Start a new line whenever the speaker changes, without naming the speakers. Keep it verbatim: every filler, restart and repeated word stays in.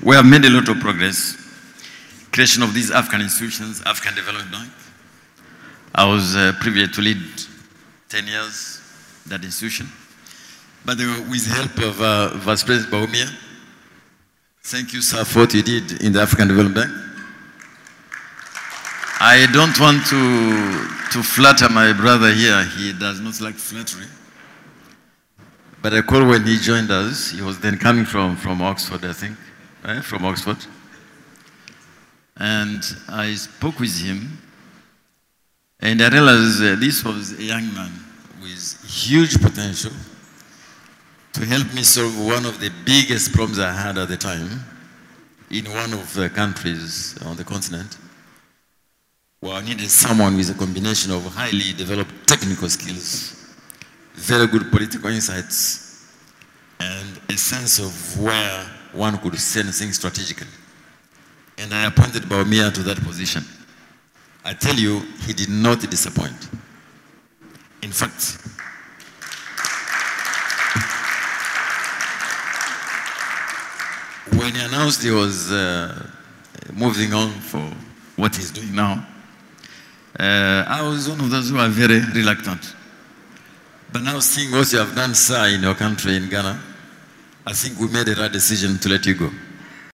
We have made a lot of progress. Creation of these African institutions, African Development Bank. I was uh, privileged to lead ten years that institution. But uh, with the help of uh, Vice President Bawumia, thank you, sir, for what you did in the African Development Bank. I don't want to, to flatter my brother here. He does not like flattery. But I recall when he joined us, he was then coming from, from Oxford, I think, right? From Oxford. And I spoke with him, and I realized uh, this was a young man with huge potential to help me solve one of the biggest problems I had at the time in one of the countries on the continent, where I needed someone with a combination of highly developed technical skills, very good political insights, and a sense of where one could send things strategically. And I appointed Bawumia to that position. I tell you, he did not disappoint. In fact, when he announced he was uh, moving on for what he's doing now, uh, I was one of those who are very reluctant. But now seeing what you have done, sir, in your country, in Ghana, I think we made a right decision to let you go.